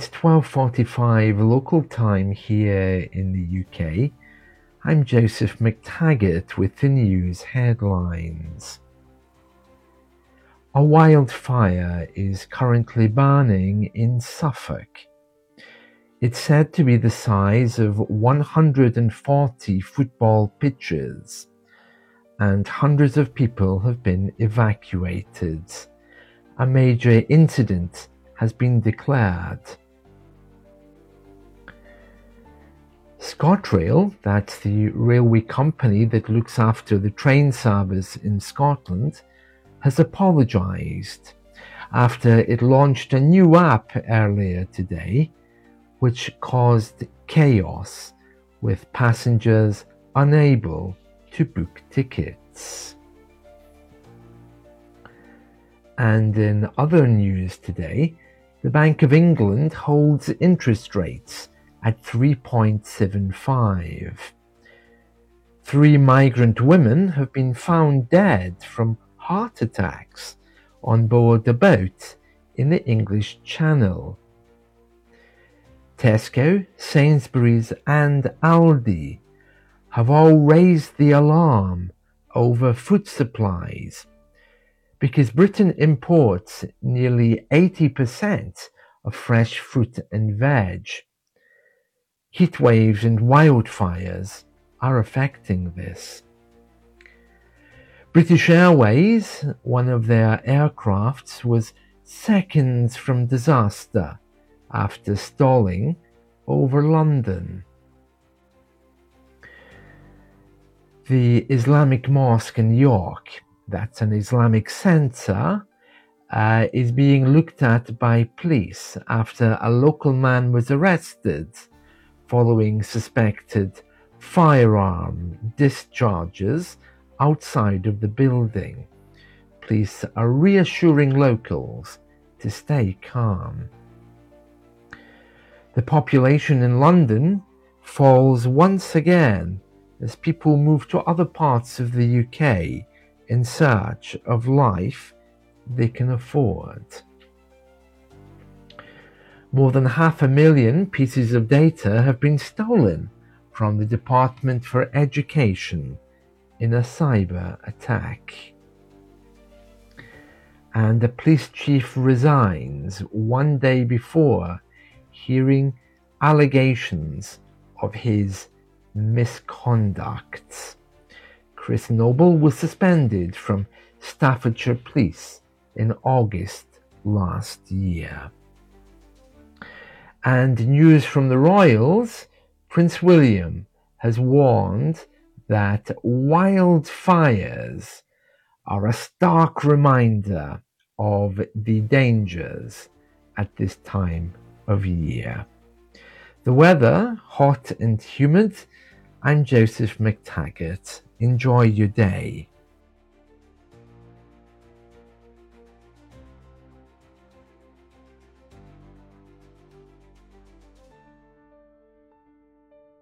It's 12:45 local time here in the UK. I'm Joseph McTaggart with the news headlines. A wildfire is currently burning in Suffolk. It's said to be the size of 140 football pitches, and hundreds of people have been evacuated. A major incident has been declared. ScotRail, that's the railway company that looks after the train service in Scotland, has apologised after it launched a new app earlier today, which caused chaos with passengers unable to book tickets. And in other news today, the Bank of England holds interest rates at 3.75. 3 migrant women have been found dead from heart attacks on board a boat in the English Channel. Tesco, Sainsbury's and Aldi have all raised the alarm over food supplies because Britain imports nearly 80% of fresh fruit and veg. Heatwaves and wildfires are affecting this. British Airways, one of their aircrafts, was seconds from disaster after stalling over London. The Islamic Mosque in York, that's an Islamic centre, is being looked at by police after a local man was arrested following suspected firearm discharges outside of the building. Police are reassuring locals to stay calm. The population in London falls once again as people move to other parts of the UK in search of life they can afford. More than 500,000 pieces of data have been stolen from the Department for Education in a cyber attack. And the police chief resigns one day before hearing allegations of his misconduct. Chris Noble was suspended from Staffordshire Police in August last year. And news from the royals, Prince William has warned that wildfires are a stark reminder of the dangers at this time of year. The weather, hot and humid. I'm Joseph McTaggart. Enjoy your day.